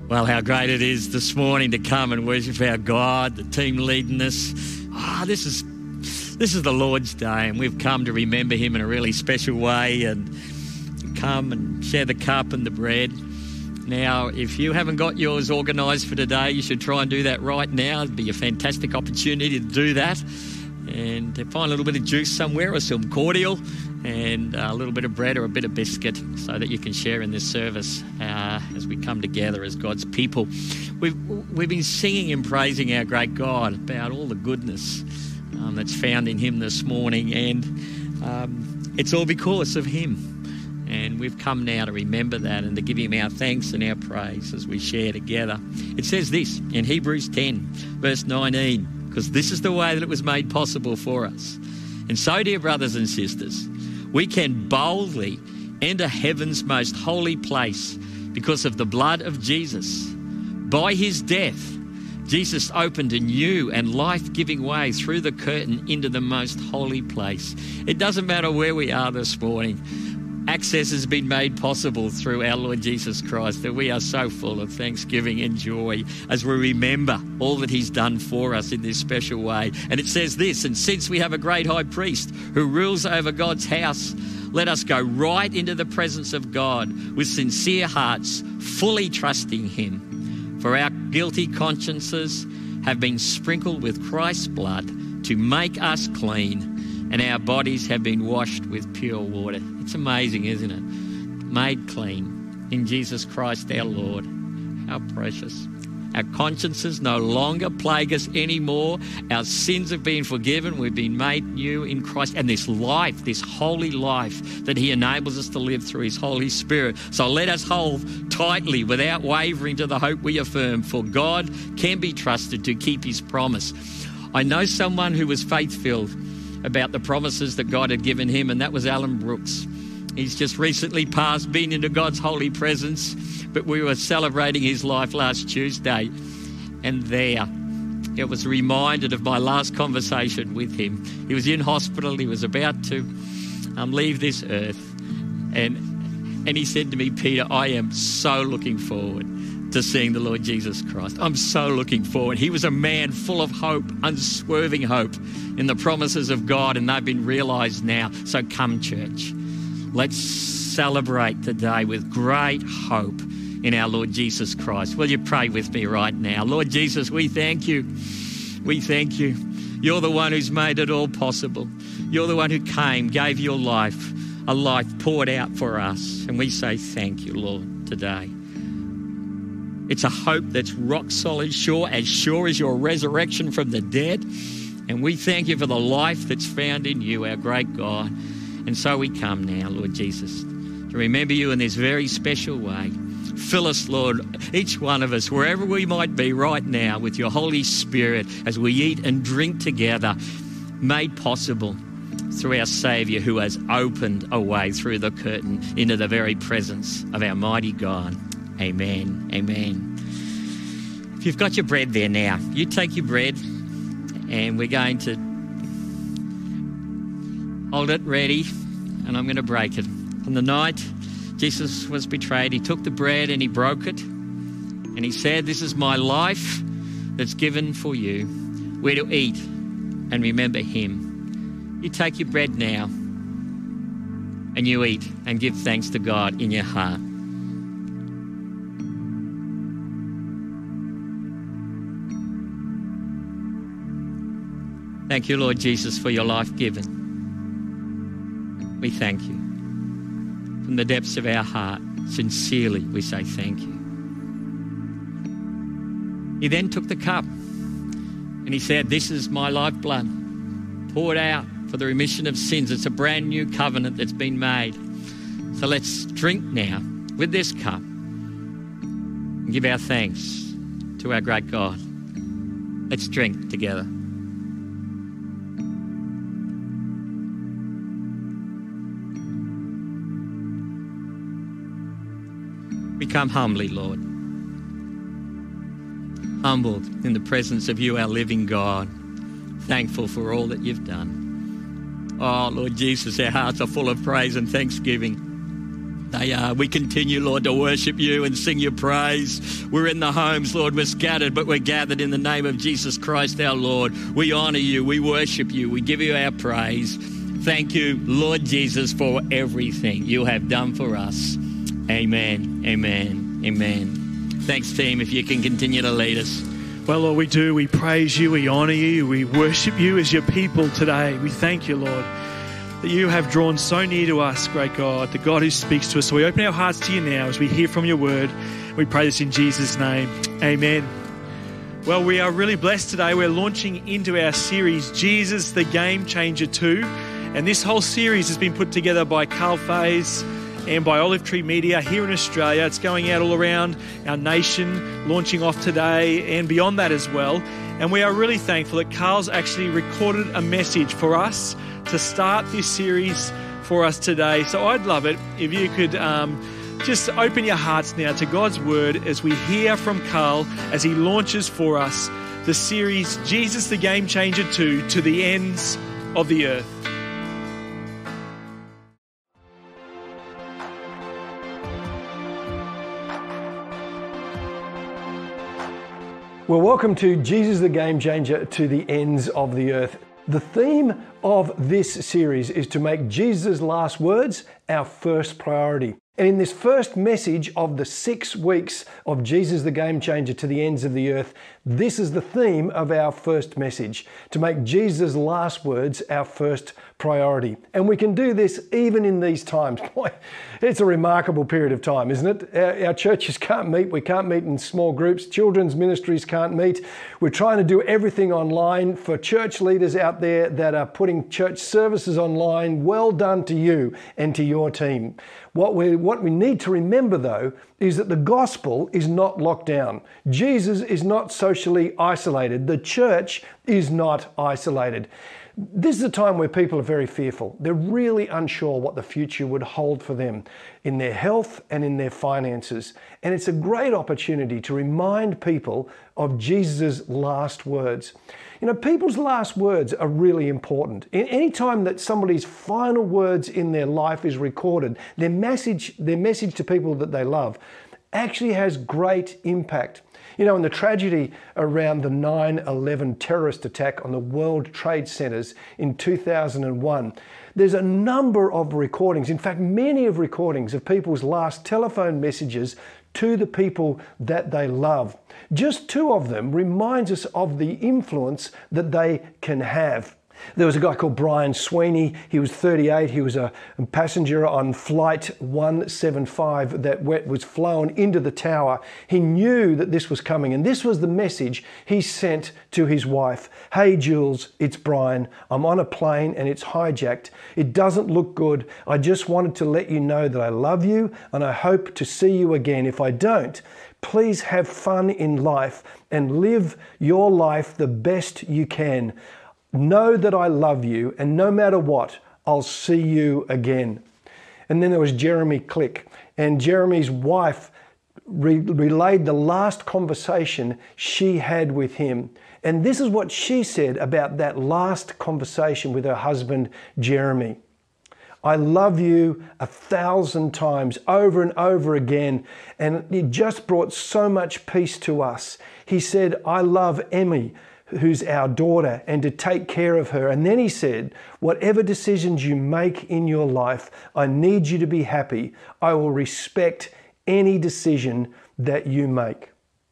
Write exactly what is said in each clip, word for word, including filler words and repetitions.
Well, how great it is this morning to come and worship our God, the team leading us. Ah, oh, this is this is the Lord's Day, and we've come to remember him in a really special way and come and share the cup and the bread. Now, if you haven't got yours organised for today, you should try and do that right now. It'd be a fantastic opportunity to do that. And to find a little bit of juice somewhere or some cordial and a little bit of bread or a bit of biscuit so that you can share in this service uh, as we come together as God's people. We've, we've been singing and praising our great God about all the goodness um, that's found in him this morning, and um, it's all because of him. And we've come now to remember that and to give him our thanks and our praise as we share together. It says this in Hebrews ten, verse nineteen, because this is the way that it was made possible for us. And so, dear brothers and sisters, we can boldly enter heaven's most holy place because of the blood of Jesus. By his death, Jesus opened a new and life-giving way through the curtain into the most holy place. It doesn't matter where we are this morning. Access has been made possible through our Lord Jesus Christ, that we are so full of thanksgiving and joy as we remember all that he's done for us in this special way. And it says this, and since we have a great high priest who rules over God's house, let us go right into the presence of God with sincere hearts, fully trusting him. For our guilty consciences have been sprinkled with Christ's blood to make us clean, and our bodies have been washed with pure water. It's amazing, isn't it? Made clean in Jesus Christ our Lord. How precious. Our consciences no longer plague us anymore. Our sins have been forgiven. We've been made new in Christ. And this life, this holy life that he enables us to live through his Holy Spirit. So let us hold tightly without wavering to the hope we affirm, for God can be trusted to keep his promise. I know someone who was faith-filled about the promises that God had given him, and that was Alan Brooks. He's just recently passed, been into God's holy presence, but we were celebrating his life last Tuesday, and there it was reminded of my last conversation with him. He was in hospital, he was about to um, leave this earth, and and he said to me, Peter, I am so looking forward to seeing the Lord Jesus Christ. I'm so looking forward. He was a man full of hope, unswerving hope in the promises of God, and they've been realised now. So come, church, let's celebrate today with great hope in our Lord Jesus Christ. Will you pray with me right now? Lord Jesus, we thank you. We thank you. You're the one who's made it all possible. You're the one who came, gave your life, a life poured out for us. And we say thank you, Lord, today. It's a hope that's rock solid, sure, as sure as your resurrection from the dead. And we thank you for the life that's found in you, our great God. And so we come now, Lord Jesus, to remember you in this very special way. Fill us, Lord, each one of us, wherever we might be right now, with your Holy Spirit as we eat and drink together, made possible through our Saviour who has opened a way through the curtain into the very presence of our mighty God. Amen. Amen. If you've got your bread there now, you take your bread and we're going to hold it ready, and I'm going to break it. On the night Jesus was betrayed, he took the bread and he broke it, and he said, this is my life that's given for you. We're to eat and remember him. You take your bread now and you eat and give thanks to God in your heart. Thank you, Lord Jesus, for your life given. We thank you. From the depths of our heart, sincerely, we say thank you. He then took the cup and he said, this is my lifeblood, poured out for the remission of sins. It's a brand new covenant that's been made. So let's drink now with this cup and give our thanks to our great God. Let's drink together. We come humbly, Lord, humbled in the presence of you, our living God, thankful for all that you've done. Oh, Lord Jesus, our hearts are full of praise and thanksgiving. They are. We continue, Lord, to worship you and sing your praise. We're in the homes, Lord. We're scattered, but we're gathered in the name of Jesus Christ, our Lord. We honour you. We worship you. We give you our praise. Thank you, Lord Jesus, for everything you have done for us. Amen. Amen. Amen. Thanks, team, if you can continue to lead us. Well, Lord, we do. We praise you. We honour you. We worship you as your people today. We thank you, Lord, that you have drawn so near to us, great God, the God who speaks to us. So we open our hearts to you now as we hear from your word. We pray this in Jesus' name. Amen. Well, we are really blessed today. We're launching into our series, Jesus the Game Changer two. And this whole series has been put together by Carl Faze and by Olive Tree Media here in Australia. It's going out all around our nation, launching off today and beyond that as well. And we are really thankful that Carl's actually recorded a message for us to start this series for us today. So I'd love it if you could um, just open your hearts now to God's word as we hear from Carl as he launches for us the series Jesus the Game Changer two, to the ends of the earth. Well, welcome to Jesus the Game Changer to the ends of the earth. The theme of this series is to make Jesus' last words our first priority. And in this first message of the six weeks of Jesus the Game Changer to the ends of the earth, this is the theme of our first message, to make Jesus' last words our first priority. And we can do this even in these times. Boy, it's a remarkable period of time, isn't it? Our, our churches can't meet. We can't meet in small groups. Children's ministries can't meet. We're trying to do everything online. For church leaders out there that are putting church services online, well done to you and to your team. What we, what we need to remember, though, is that the gospel is not locked down. Jesus is not socially isolated. The church is not isolated. This is a time where people are very fearful. They're really unsure what the future would hold for them in their health and in their finances. And it's a great opportunity to remind people of Jesus' last words. You know, people's last words are really important. Any time that somebody's final words in their life is recorded, their message, their message to people that they love actually has great impact. You know, in the tragedy around the nine eleven terrorist attack on the World Trade Centers in two thousand one, there's a number of recordings, in fact, many of recordings of people's last telephone messages to the people that they love. Just two of them reminds us of the influence that they can have. There was a guy called Brian Sweeney. He was thirty-eight. He was a passenger on flight one seventy-five that was flown into the tower. He knew that this was coming, and this was the message he sent to his wife. Hey, Jules, it's Brian. I'm on a plane and it's hijacked. It doesn't look good. I just wanted to let you know that I love you and I hope to see you again. If I don't, please have fun in life and live your life the best you can. Know that I love you, and no matter what, I'll see you again. And then there was Jeremy Click, and Jeremy's wife re- relayed the last conversation she had with him. And this is what she said about that last conversation with her husband, Jeremy. I love you a thousand times, over and over again. And it just brought so much peace to us. He said, I love Emmy, who's our daughter, and to take care of her. And then he said, whatever decisions you make in your life, I need you to be happy. I will respect any decision that you make.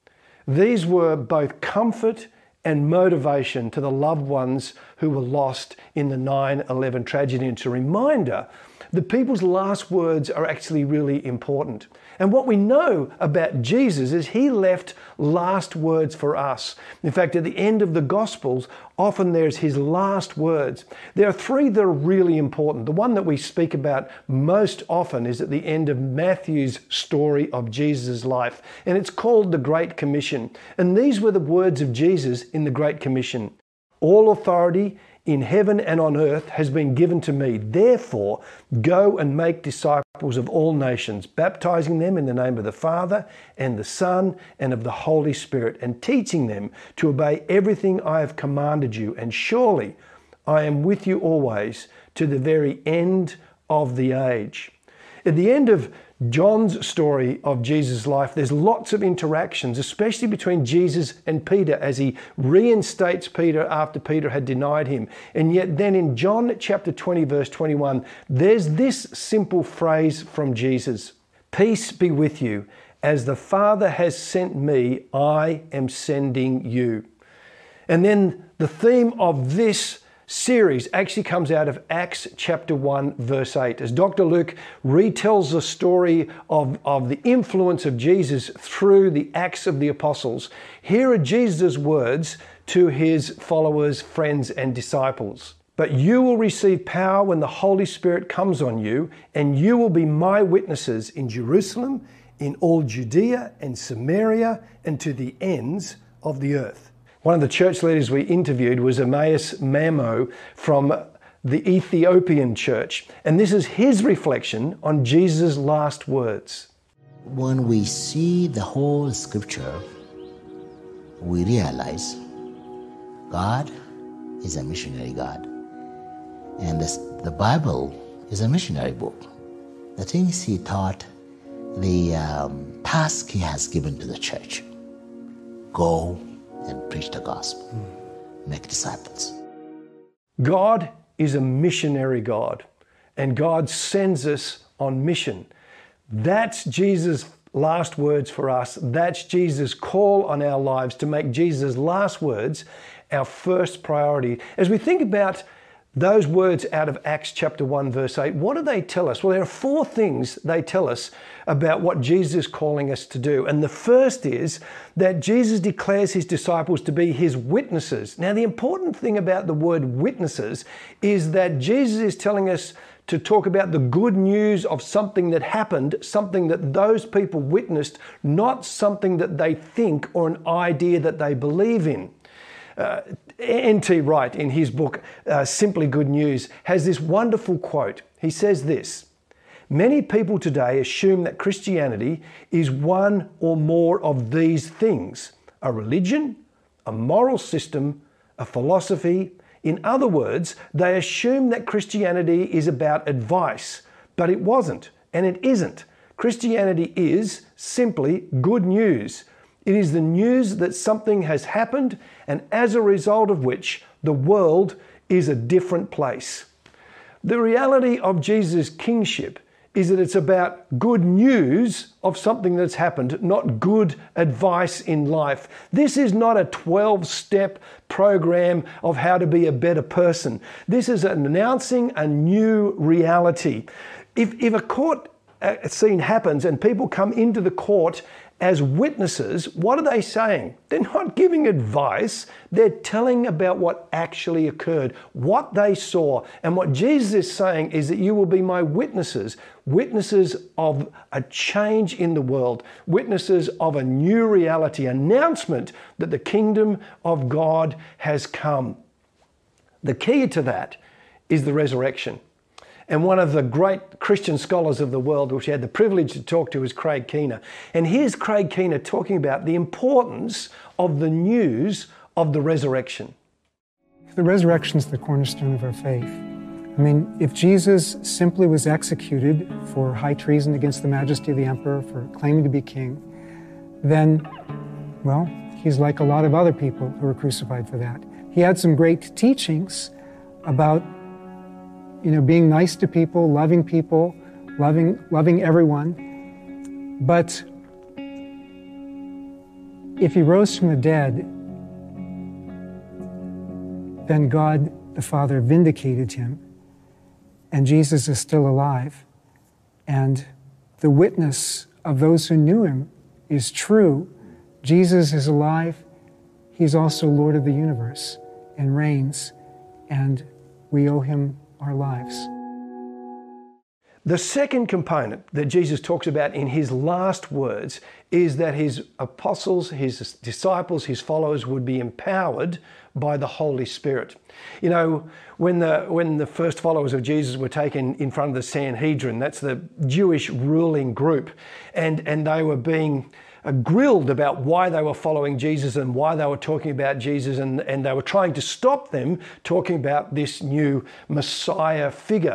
These were both comfort and motivation to the loved ones who were lost in the nine eleven tragedy. And it's a reminder that people's last words are actually really important. And what we know about Jesus is he left last words for us. In fact, at the end of the Gospels, often there's his last words. There are three that are really important. The one that we speak about most often is at the end of Matthew's story of Jesus' life, and it's called the Great Commission. And these were the words of Jesus in the Great Commission. All authority in heaven and on earth has been given to me. Therefore, go and make disciples of all nations, baptizing them in the name of the Father and the Son and of the Holy Spirit, and teaching them to obey everything I have commanded you. And surely I am with you always to the very end of the age. At the end of John's story of Jesus' life, there's lots of interactions, especially between Jesus and Peter as he reinstates Peter after Peter had denied him. And yet then in John chapter twenty, verse twenty-one, there's this simple phrase from Jesus: "Peace be with you. As the Father has sent me, I am sending you." And then the theme of this series actually comes out of Acts chapter one, verse eight. As Doctor Luke retells the story of, of the influence of Jesus through the Acts of the Apostles, here are Jesus' words to his followers, friends, and disciples. "But you will receive power when the Holy Spirit comes on you, and you will be my witnesses in Jerusalem, in all Judea and Samaria, and to the ends of the earth." One of the church leaders we interviewed was Emmaus Mamo from the Ethiopian church. And this is his reflection on Jesus' last words. When we see the whole scripture, we realize God is a missionary God. And this, the Bible is a missionary book. The things he taught, the um, task he has given to the church: go and preach the gospel, mm. make disciples. God is a missionary God, and God sends us on mission. That's Jesus' last words for us. That's Jesus' call on our lives, to make Jesus' last words our first priority. As we think about those words out of Acts chapter one, verse eight, what do they tell us? Well, there are four things they tell us about what Jesus is calling us to do. And the first is that Jesus declares his disciples to be his witnesses. Now, the important thing about the word witnesses is that Jesus is telling us to talk about the good news of something that happened, something that those people witnessed, not something that they think or an idea that they believe in. Uh, N T Wright, in his book, uh, Simply Good News, has this wonderful quote. He says this: "Many people today assume that Christianity is one or more of these things: a religion, a moral system, a philosophy. In other words, they assume that Christianity is about advice, but it wasn't, and it isn't. Christianity is simply good news. It is the news that something has happened, and as a result of which, the world is a different place." The reality of Jesus' kingship is that it's about good news of something that's happened, not good advice in life. This is not a twelve-step program of how to be a better person. This is announcing a new reality. If, if a court scene happens and people come into the court as witnesses, what are they saying? They're not giving advice. They're telling about what actually occurred, what they saw. And what Jesus is saying is that you will be my witnesses, witnesses of a change in the world, witnesses of a new reality, announcement that the kingdom of God has come. The key to that is the resurrection. And one of the great Christian scholars of the world, which I had the privilege to talk to, is Craig Keener. And here's Craig Keener talking about the importance of the news of the resurrection. The resurrection is the cornerstone of our faith. I mean, if Jesus simply was executed for high treason against the majesty of the emperor, for claiming to be king, then, well, he's like a lot of other people who were crucified for that. He had some great teachings about You know, being nice to people, loving people, loving, loving everyone. But if he rose from the dead, then God the Father vindicated him, and Jesus is still alive. And the witness of those who knew him is true. Jesus is alive. He's also Lord of the universe and reigns, and we owe him our lives. The second component that Jesus talks about in his last words is that his apostles, his disciples, his followers would be empowered by the Holy Spirit. You know, when the when the first followers of Jesus were taken in front of the Sanhedrin, that's the Jewish ruling group, and, and they were being Uh, grilled about why they were following Jesus and why they were talking about Jesus, and, and they were trying to stop them talking about this new Messiah figure.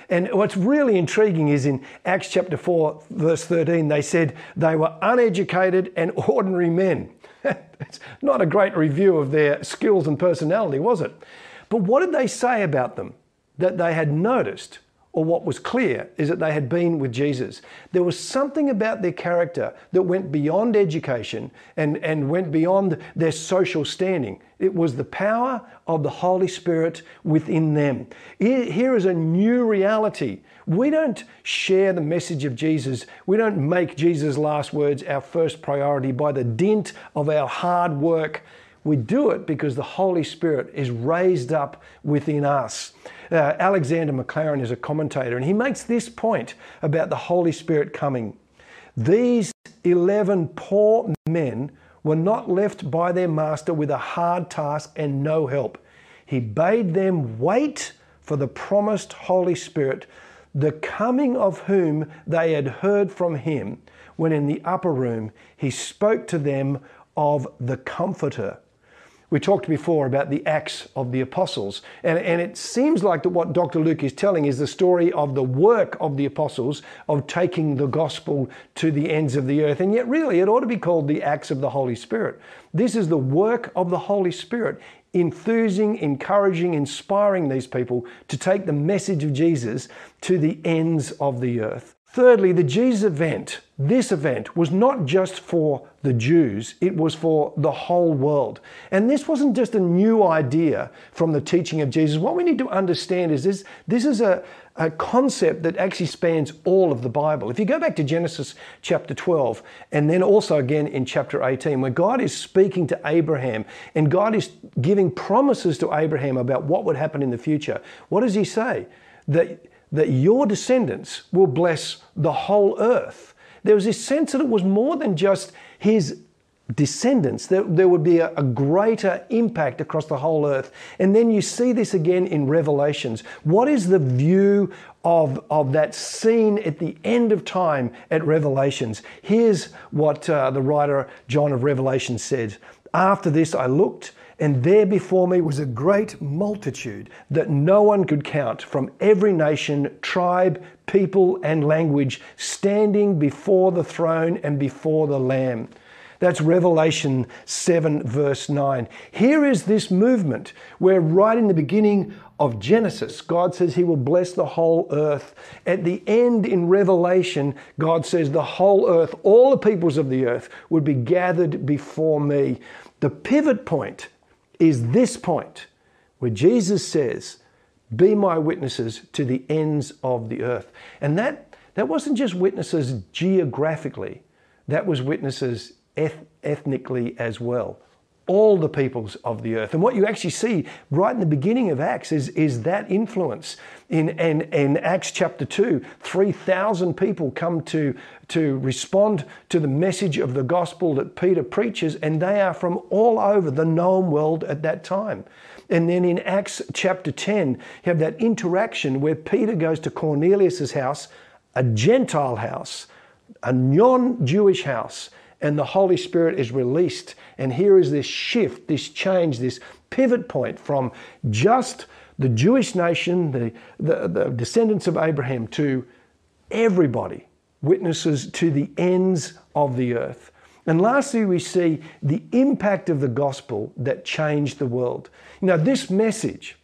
And what's really intriguing is in Acts chapter four, verse thirteen, they said they were uneducated and ordinary men. It's not a great review of their skills and personality, was it? But what did they say about them that they had noticed? Or what was clear is that they had been with Jesus. There was something about their character that went beyond education and, and went beyond their social standing. It was the power of the Holy Spirit within them. Here, here is a new reality. We don't share the message of Jesus. We don't make Jesus' last words our first priority by the dint of our hard work. We do it because the Holy Spirit is raised up within us. Uh, Alexander Maclaren is a commentator, and he makes this point about the Holy Spirit coming. These eleven poor men were not left by their master with a hard task and no help. He bade them wait for the promised Holy Spirit, the coming of whom they had heard from him, when in the upper room he spoke to them of the Comforter. We talked before about the Acts of the Apostles, and, and it seems like that what Doctor Luke is telling is the story of the work of the Apostles of taking the gospel to the ends of the earth, and yet really it ought to be called the Acts of the Holy Spirit. This is the work of the Holy Spirit, enthusing, encouraging, inspiring these people to take the message of Jesus to the ends of the earth. Thirdly, the Jesus event, this event, was not just for the Jews, it was for the whole world. And this wasn't just a new idea from the teaching of Jesus. What we need to understand is this, this is a, a concept that actually spans all of the Bible. If you go back to Genesis chapter twelve, and then also again in chapter eighteen, where God is speaking to Abraham, and God is giving promises to Abraham about what would happen in the future, what does he say? That that your descendants will bless the whole earth. There was this sense that it was more than just his descendants, that there would be a, a greater impact across the whole earth. And then you see this again in Revelations. What is the view of, of that scene at the end of time at Revelations? Here's what uh, the writer John of Revelation said. After this I looked, and there before me was a great multitude that no one could count, from every nation, tribe, people, and language, standing before the throne and before the Lamb. That's Revelation seven, verse nine. Here is this movement where right in the beginning of Genesis, God says he will bless the whole earth. At the end in Revelation, God says the whole earth, all the peoples of the earth, would be gathered before me. The pivot point is this point where Jesus says, be my witnesses to the ends of the earth. And that, that wasn't just witnesses geographically, that was witnesses eth- ethnically as well. All the peoples of the earth. And what you actually see right in the beginning of Acts is, is that influence. In, in, in Acts chapter two, three thousand people come to, to respond to the message of the gospel that Peter preaches, and they are from all over the known world at that time. And then in Acts chapter ten, you have that interaction where Peter goes to Cornelius' house, a Gentile house, a non-Jewish house, and the Holy Spirit is released. And here is this shift, this change, this pivot point from just the Jewish nation, the, the, the descendants of Abraham, to everybody, witnesses to the ends of the earth. And lastly, we see the impact of the gospel that changed the world. You know, this message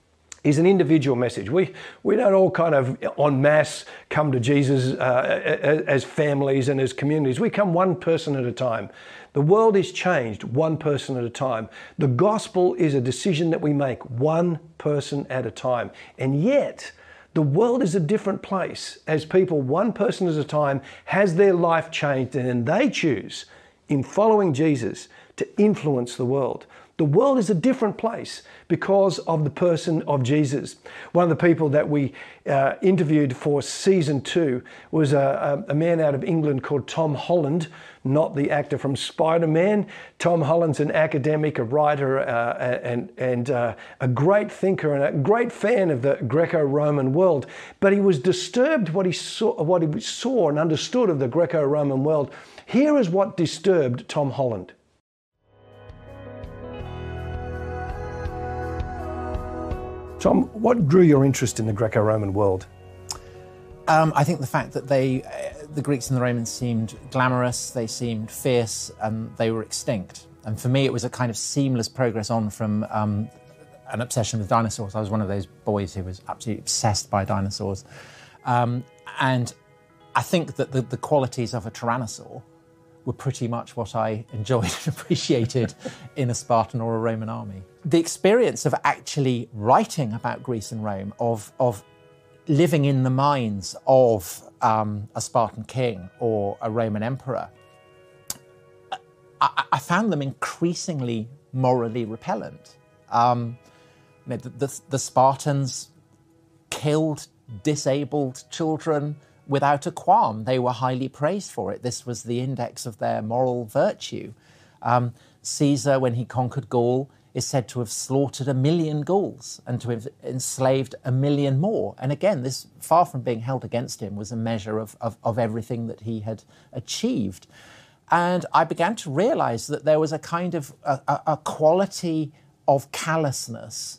is an individual message. We we don't all kind of en masse come to Jesus uh, as families and as communities. We come one person at a time. The world is changed one person at a time. The gospel is a decision that we make one person at a time. And yet, the world is a different place as people, one person at a time, has their life changed, and then they choose, in following Jesus, to influence the world. The world is a different place because of the person of Jesus. One of the people that we uh, interviewed for season two was a, a man out of England called Tom Holland, not the actor from Spider-Man. Tom Holland's an academic, a writer, uh, and, and uh, a great thinker and a great fan of the Greco-Roman world. But he was disturbed what he saw, what he saw and understood of the Greco-Roman world. Here is what disturbed Tom Holland. Tom, what drew your interest in the Greco-Roman world? Um, I think the fact that they, uh, the Greeks and the Romans seemed glamorous, they seemed fierce, and they were extinct. And for me, it was a kind of seamless progress on from um, an obsession with dinosaurs. I was one of those boys who was absolutely obsessed by dinosaurs. Um, and I think that the, the qualities of a tyrannosaur were pretty much what I enjoyed and appreciated in a Spartan or a Roman army. The experience of actually writing about Greece and Rome, of, of living in the minds of um, a Spartan king or a Roman emperor, I, I found them increasingly morally repellent. Um, the, the, the Spartans killed disabled children without a qualm. They were highly praised for it. This was the index of their moral virtue. Um, Caesar, when he conquered Gaul, is said to have slaughtered a million Gauls and to have enslaved a million more. And again, this, far from being held against him, was a measure of, of, of everything that he had achieved. And I began to realise that there was a kind of a, a, a quality of callousness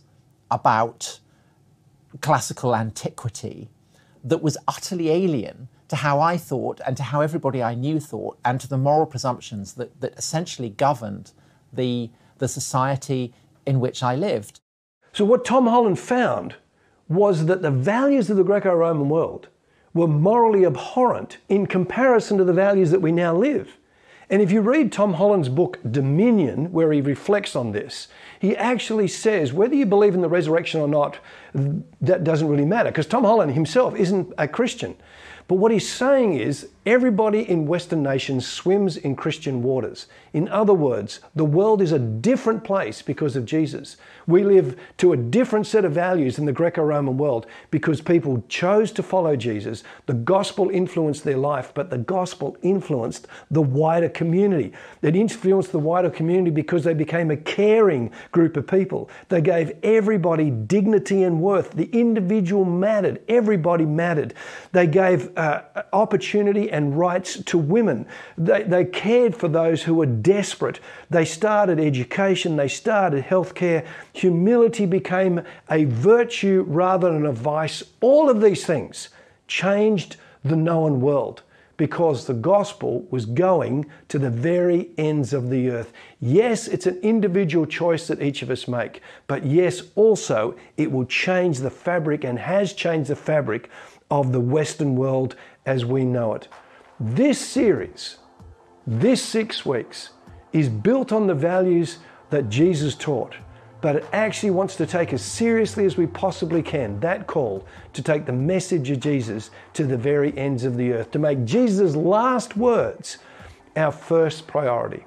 about classical antiquity that was utterly alien to how I thought and to how everybody I knew thought, and to the moral presumptions that, that essentially governed the, the society in which I lived. So what Tom Holland found was that the values of the Greco-Roman world were morally abhorrent in comparison to the values that we now live. And if you read Tom Holland's book Dominion, where he reflects on this, he actually says whether you believe in the resurrection or not, that doesn't really matter, because Tom Holland himself isn't a Christian. But what he's saying is everybody in Western nations swims in Christian waters. In other words, the world is a different place because of Jesus. We live to a different set of values in the Greco-Roman world because people chose to follow Jesus. The gospel influenced their life, but the gospel influenced the wider community. It influenced the wider community because they became a caring group of people. They gave everybody dignity and worth. The individual mattered. Everybody mattered. They gave uh, opportunity and rights to women. They, they cared for those who were desperate. They started education. They started healthcare. Humility became a virtue rather than a vice. All of these things changed the known world because the gospel was going to the very ends of the earth. Yes, it's an individual choice that each of us make, but yes, also it will change the fabric and has changed the fabric of the Western world as we know it. This series, this six weeks, is built on the values that Jesus taught, but it actually wants to take as seriously as we possibly can that call to take the message of Jesus to the very ends of the earth, to make Jesus' last words our first priority.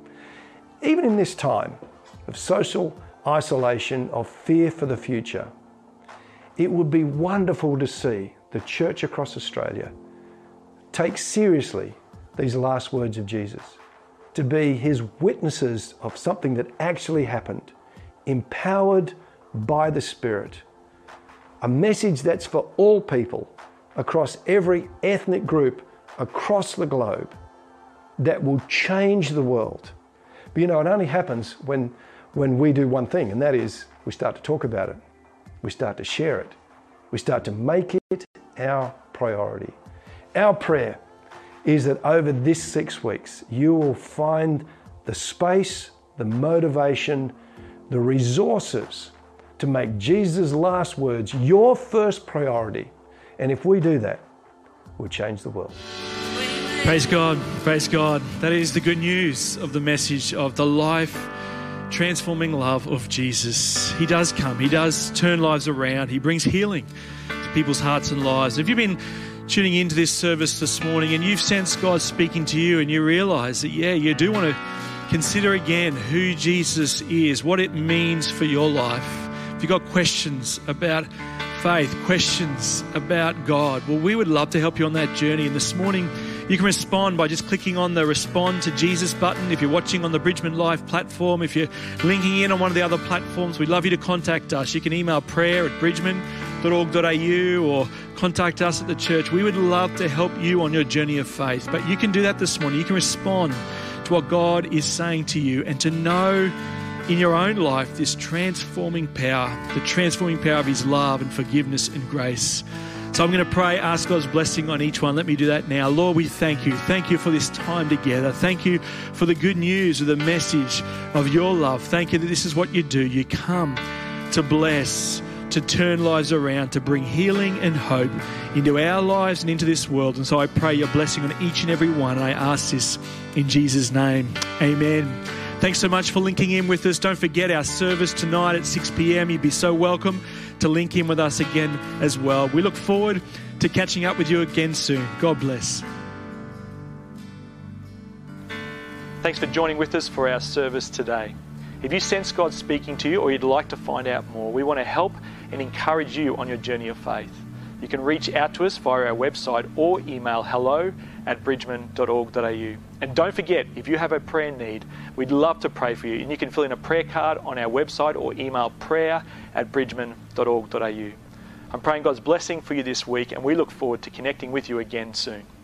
Even in this time of social isolation, of fear for the future, it would be wonderful to see the church across Australia take seriously these last words of Jesus, to be his witnesses of something that actually happened, empowered by the Spirit. A message that's for all people across every ethnic group across the globe that will change the world. But you know, it only happens when, when we do one thing, and that is we start to talk about it. We start to share it. We start to make it our priority. Our prayer is that over this six weeks, you will find the space, the motivation, the resources to make Jesus' last words your first priority. And if we do that, we'll change the world. Praise God, praise God. That is the good news of the message of the life transforming love of Jesus. He does come. He does turn lives around. He brings healing to people's hearts and lives. If you've been tuning into this service this morning and you've sensed God speaking to you and you realize that, yeah, you do want to consider again who Jesus is, what it means for your life. If you've got questions about faith, questions about God, well, we would love to help you on that journey. And this morning, you can respond by just clicking on the Respond to Jesus button. If you're watching on the Bridgman Live platform, if you're linking in on one of the other platforms, we'd love you to contact us. You can email prayer at bridgman dot org dot a u or contact us at the church. We would love to help you on your journey of faith. But you can do that this morning. You can respond to what God is saying to you and to know in your own life this transforming power, the transforming power of his love and forgiveness and grace. So I'm going to pray, ask God's blessing on each one. Let me do that now. Lord, we thank you. Thank you for this time together. Thank you for the good news of the message of your love. Thank you that this is what you do. You come to bless, to turn lives around, to bring healing and hope into our lives and into this world. And so I pray your blessing on each and every one. And I ask this in Jesus' name. Amen. Thanks so much for linking in with us. Don't forget our service tonight at six p.m. You'd be so welcome to link in with us again as well. We look forward to catching up with you again soon. God bless. Thanks for joining with us for our service today. If you sense God speaking to you or you'd like to find out more, we want to help and encourage you on your journey of faith. You can reach out to us via our website or email hello at bridgeman dot org dot a u. And don't forget, if you have a prayer need, we'd love to pray for you. And you can fill in a prayer card on our website or email prayer at bridgeman dot org dot a u. I'm praying God's blessing for you this week, and we look forward to connecting with you again soon.